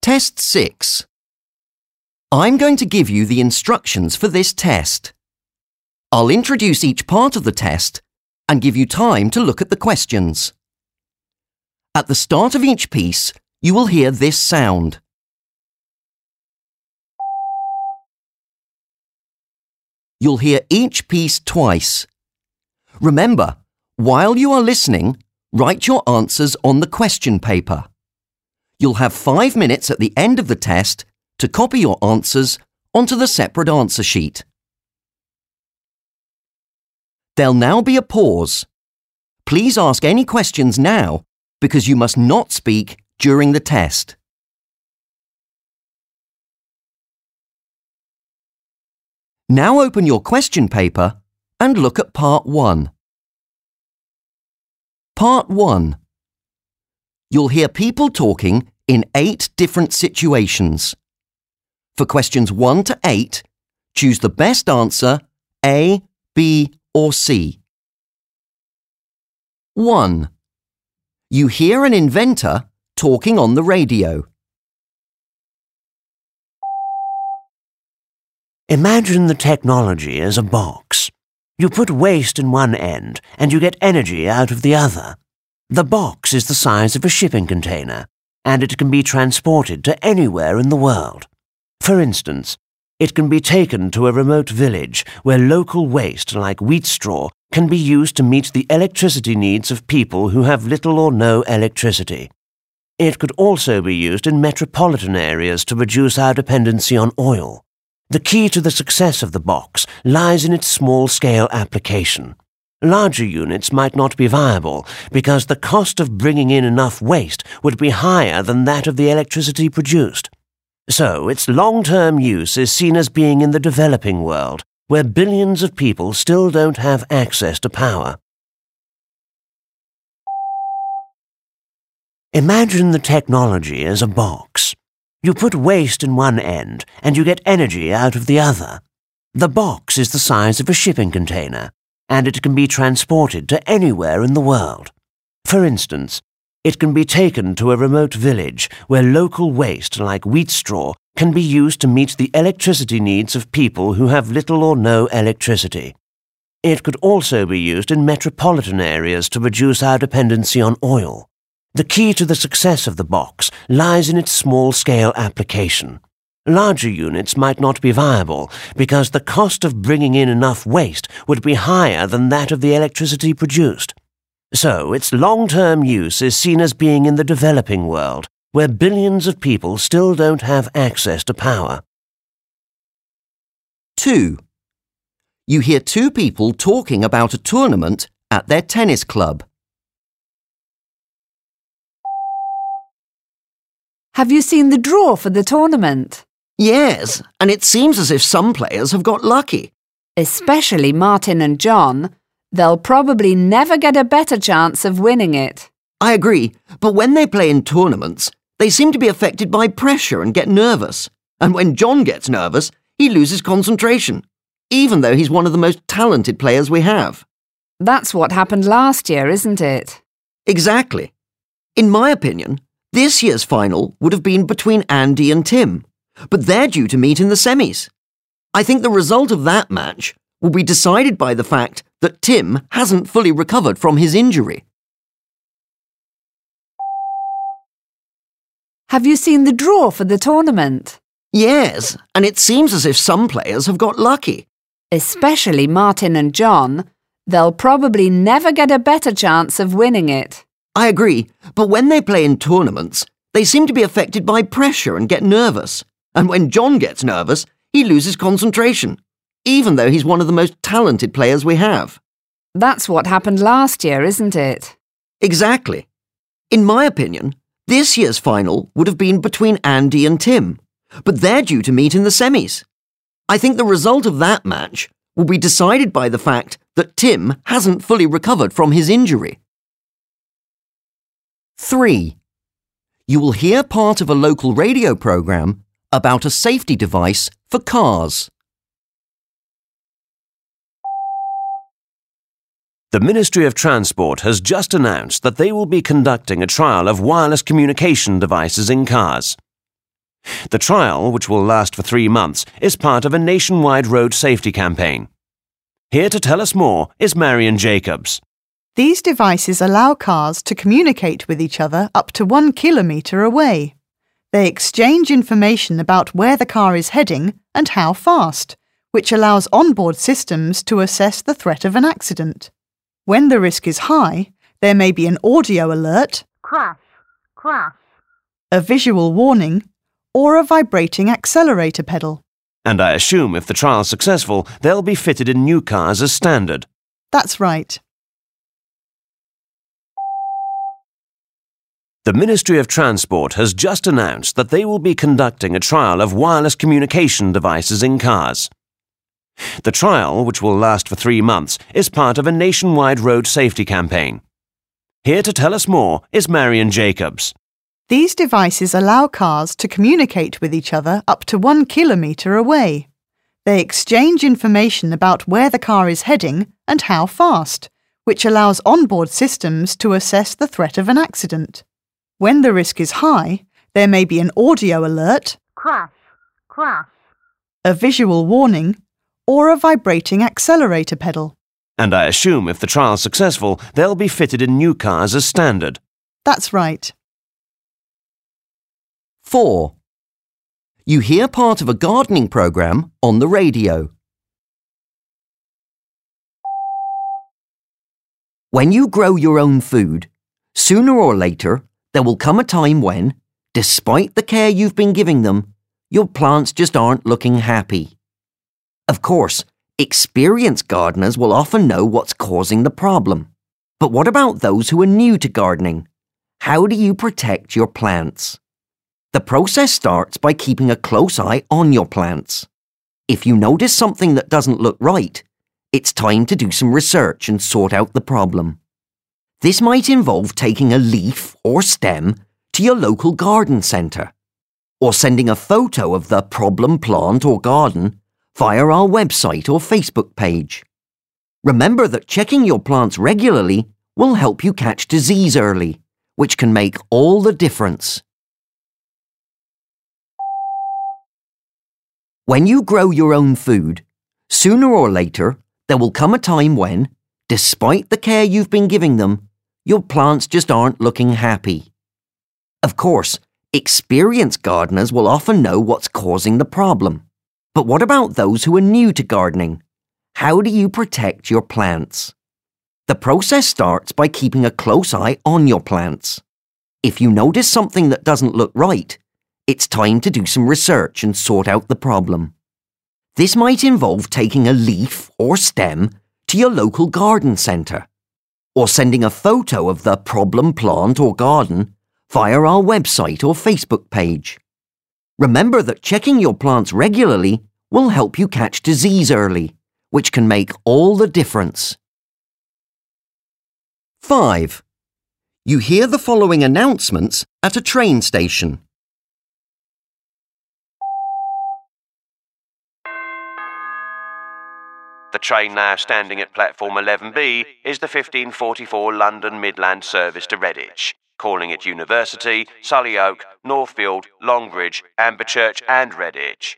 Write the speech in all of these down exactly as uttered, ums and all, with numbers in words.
Test six. I'm going to give you the instructions for this test. I'll introduce each part of the test and give you time to look at the questions. At the start of each piece, you will hear this sound. You'll hear each piece twice. Remember, while you are listening, write your answers on the question paper. You'll have five minutes at the end of the test to copy your answers onto the separate answer sheet. There'll now be a pause. Please ask any questions now because you must not speak during the test. Now open your question paper and look at part one. Part one. You'll hear people talking in eight different situations. For questions one to eight, choose the best answer A, B, or C. one. You hear an inventor talking on the radio. Imagine the technology as a box. You put waste in one end and you get energy out of the other. The box is the size of a shipping container and it can be transported to anywhere in the world. For instance, it can be taken to a remote village where local waste like wheat straw can be used to meet the electricity needs of people who have little or no electricity. It could also be used in metropolitan areas to reduce our dependency on oil. The key to the success of the box lies in its small-scale application. Larger units might not be viable because the cost of bringing in enough waste would be higher than that of the electricity produced. So its long-term use is seen as being in the developing world, where billions of people still don't have access to power. Imagine the technology as a box. You put waste in one end and you get energy out of the other. The box is the size of a shipping container and it can be transported to anywhere in the world. For instance, it can be taken to a remote village where local waste like wheat straw can be used to meet the electricity needs of people who have little or no electricity. It could also be used in metropolitan areas to reduce our dependency on oil. The key to the success of the box lies in its small-scale application. Larger units might not be viable because the cost of bringing in enough waste would be higher than that of the electricity produced. So its long-term use is seen as being in the developing world, where billions of people still don't have access to power. two. You hear two people talking about a tournament at their tennis club. Have you seen the draw for the tournament? Yes, and it seems as if some players have got lucky. Especially Martin and John. They'll probably never get a better chance of winning it. I agree, but when they play in tournaments, they seem to be affected by pressure and get nervous. And when John gets nervous, he loses concentration, even though he's one of the most talented players we have. That's what happened last year, isn't it? Exactly. In my opinion, this year's final would have been between Andy and Tim, but they're due to meet in the semis. I think the result of that match will be decided by the fact that Tim hasn't fully recovered from his injury. Have you seen the draw for the tournament? Yes, and it seems as if some players have got lucky. Especially Martin and John. They'll probably never get a better chance of winning it. I agree, but when they play in tournaments, they seem to be affected by pressure and get nervous. And when John gets nervous, he loses concentration, even though he's one of the most talented players we have. That's what happened last year, isn't it? Exactly. In my opinion, this year's final would have been between Andy and Tim, but they're due to meet in the semis. I think the result of that match will be decided by the fact that Tim hasn't fully recovered from his injury. three. You will hear part of a local radio program about a safety device for cars. The Ministry of Transport has just announced that they will be conducting a trial of wireless communication devices in cars. The trial, which will last for three months, is part of a nationwide road safety campaign. Here to tell us more is Marion Jacobs. These devices allow cars to communicate with each other up to one kilometre away. They exchange information about where the car is heading and how fast, which allows onboard systems to assess the threat of an accident. When the risk is high, there may be an audio alert, Crash, crash. a visual warning, or a vibrating accelerator pedal. And I assume if the trial's successful, they'll be fitted in new cars as standard. That's right. The Ministry of Transport has just announced that they will be conducting a trial of wireless communication devices in cars. The trial, which will last for three months, is part of a nationwide road safety campaign. Here to tell us more is Marion Jacobs. These devices allow cars to communicate with each other up to one kilometre away. They exchange information about where the car is heading and how fast, which allows onboard systems to assess the threat of an accident. When the risk is high, there may be an audio alert, Crash, crash. a visual warning, or a vibrating accelerator pedal. And I assume if the trial's successful, they'll be fitted in new cars as standard. That's right. four. You hear part of a gardening programme on the radio. When you grow your own food, sooner or later, there will come a time when, despite the care you've been giving them, your plants just aren't looking happy. Of course, experienced gardeners will often know what's causing the problem. But what about those who are new to gardening? How do you protect your plants? The process starts by keeping a close eye on your plants. If you notice something that doesn't look right, it's time to do some research and sort out the problem. This might involve taking a leaf or stem to your local garden centre, or sending a photo of the problem plant or garden via our website or Facebook page. Remember that checking your plants regularly will help you catch disease early, which can make all the difference. When you grow your own food, sooner or later, there will come a time when, despite the care you've been giving them, your plants just aren't looking happy. Of course, experienced gardeners will often know what's causing the problem. But what about those who are new to gardening? How do you protect your plants? The process starts by keeping a close eye on your plants. If you notice something that doesn't look right, it's time to do some research and sort out the problem. This might involve taking a leaf or stem to your local garden centre, or sending a photo of the problem plant or garden via our website or Facebook page. Remember that checking your plants regularly will help you catch disease early, which can make all the difference. five. You hear the following announcements at a train station. The train now standing at platform eleven B is the fifteen forty-four London Midland service to Redditch, calling at University, Sullyoak, Northfield, Longbridge, Amberchurch and Redditch.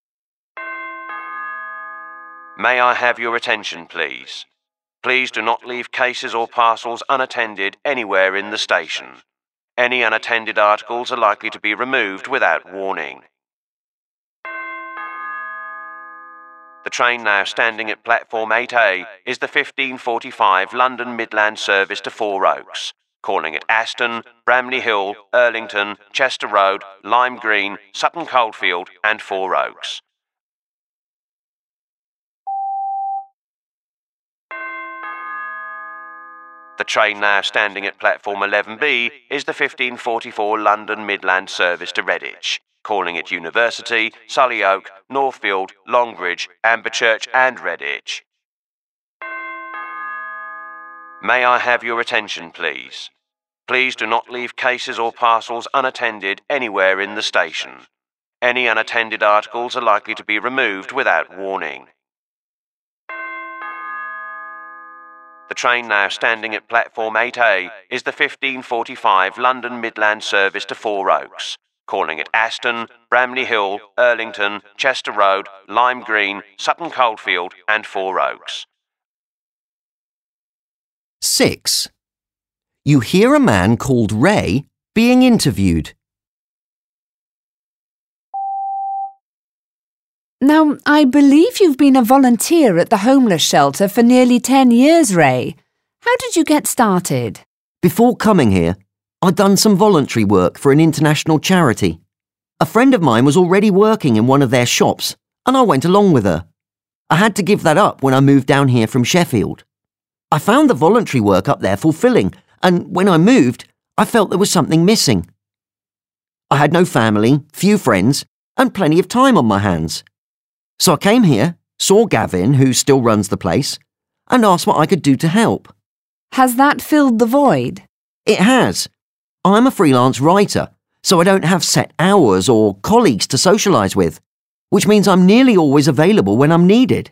May I have your attention, please? Please do not leave cases or parcels unattended anywhere in the station. Any unattended articles are likely to be removed without warning. The train now standing at platform eight A is the fifteen forty-five London Midland service to Four Oaks, calling at Aston, Bramley Hill, Erlington, Chester Road, Lime Green, Sutton Coldfield and Four Oaks. The train now standing at platform eleven B is the fifteen forty-four London Midland service to Redditch, calling at University, Sullyoak, Northfield, Longbridge, Amberchurch and Redditch. May I have your attention, please? Please do not leave cases or parcels unattended anywhere in the station. Any unattended articles are likely to be removed without warning. The train now standing at platform eight A is the fifteen forty-five London Midland service to Four Oaks, calling at Aston, Bramley Hill, Erlington, Chester Road, Lime Green, Sutton Coldfield and Four Oaks. six. You hear a man called Ray being interviewed. Now, I believe you've been a volunteer at the homeless shelter for nearly ten years, Ray. How did you get started? Before coming here, I'd done some voluntary work for an international charity. A friend of mine was already working in one of their shops, and I went along with her. I had to give that up when I moved down here from Sheffield. I found the voluntary work up there fulfilling, and when I moved, I felt there was something missing. I had no family, few friends, and plenty of time on my hands. So I came here, saw Gavin, who still runs the place, and asked what I could do to help. Has that filled the void? It has. I'm a freelance writer, so I don't have set hours or colleagues to socialise with, which means I'm nearly always available when I'm needed.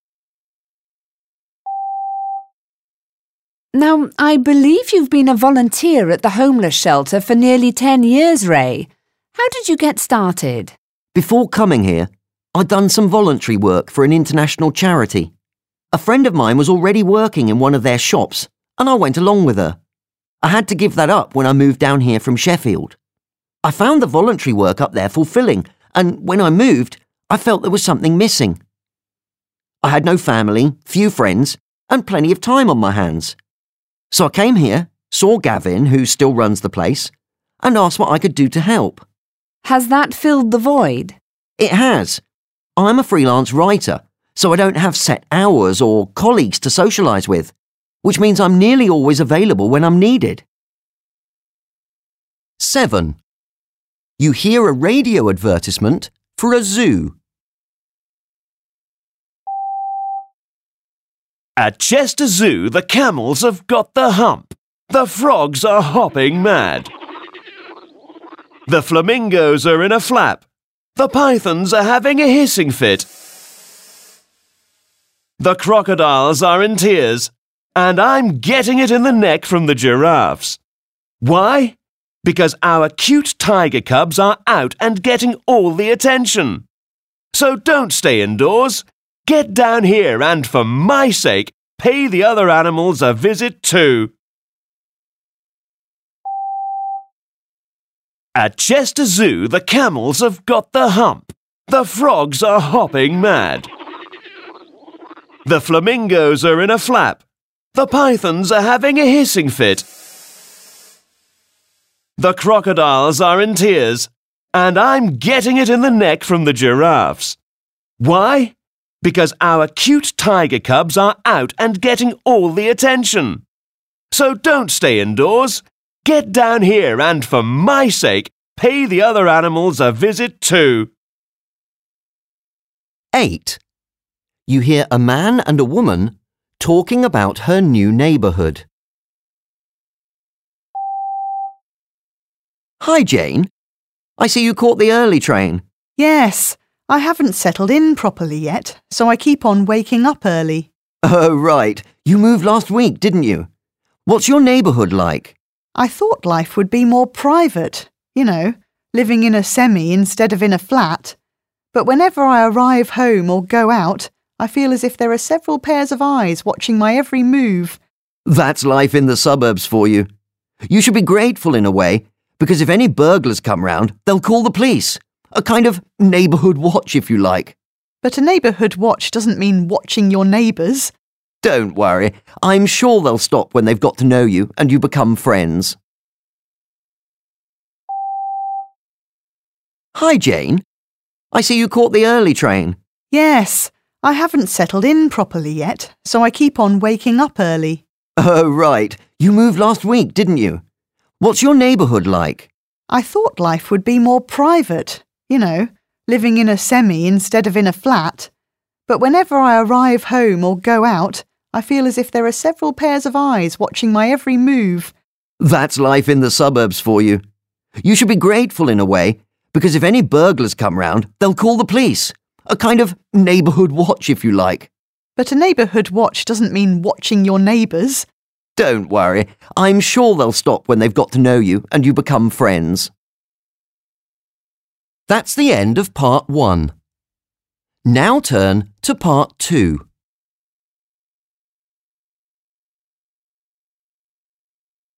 Now, I believe you've been a volunteer at the homeless shelter for nearly ten years, Ray. How did you get started? Before coming here, I'd done some voluntary work for an international charity. A friend of mine was already working in one of their shops, and I went along with her. I had to give that up when I moved down here from Sheffield. I found the voluntary work up there fulfilling, and when I moved, I felt there was something missing. I had no family, few friends, and plenty of time on my hands. So I came here, saw Gavin, who still runs the place, and asked what I could do to help. Has that filled the void? It has. I'm a freelance writer, so I don't have set hours or colleagues to socialise with, which means I'm nearly always available when I'm needed. seven. You hear a radio advertisement for a zoo. At Chester Zoo, the camels have got the hump. The frogs are hopping mad. The flamingos are in a flap. The pythons are having a hissing fit. The crocodiles are in tears. And I'm getting it in the neck from the giraffes. Why? Because our cute tiger cubs are out and getting all the attention. So don't stay indoors. Get down here and, for my sake, pay the other animals a visit too. At Chester Zoo, the camels have got the hump. The frogs are hopping mad. The flamingos are in a flap. The pythons are having a hissing fit. The crocodiles are in tears. And I'm getting it in the neck from the giraffes. Why? Because our cute tiger cubs are out and getting all the attention. So don't stay indoors. Get down here and, for my sake, pay the other animals a visit too. eight. You hear a man and a woman talking about her new neighbourhood. Hi, Jane. I see you caught the early train. Yes, I haven't settled in properly yet, so I keep on waking up early. Oh, right. You moved last week, didn't you? What's your neighbourhood like? I thought life would be more private, you know, living in a semi instead of in a flat. But whenever I arrive home or go out, I feel as if there are several pairs of eyes watching my every move. That's life in the suburbs for you. You should be grateful in a way, because if any burglars come round, they'll call the police. A kind of neighbourhood watch, if you like. But a neighbourhood watch doesn't mean watching your neighbours. Don't worry. I'm sure they'll stop when they've got to know you and you become friends. Hi, Jane. I see you caught the early train. Yes, I haven't settled in properly yet, so I keep on waking up early. Oh, right. You moved last week, didn't you? What's your neighbourhood like? I thought life would be more private, you know, living in a semi instead of in a flat. But whenever I arrive home or go out, I feel as if there are several pairs of eyes watching my every move. That's life in the suburbs for you. You should be grateful in a way, because if any burglars come round, they'll call the police. A kind of neighbourhood watch, if you like. But a neighbourhood watch doesn't mean watching your neighbours. Don't worry. I'm sure they'll stop when they've got to know you and you become friends. That's the end of part one. Now turn to part two.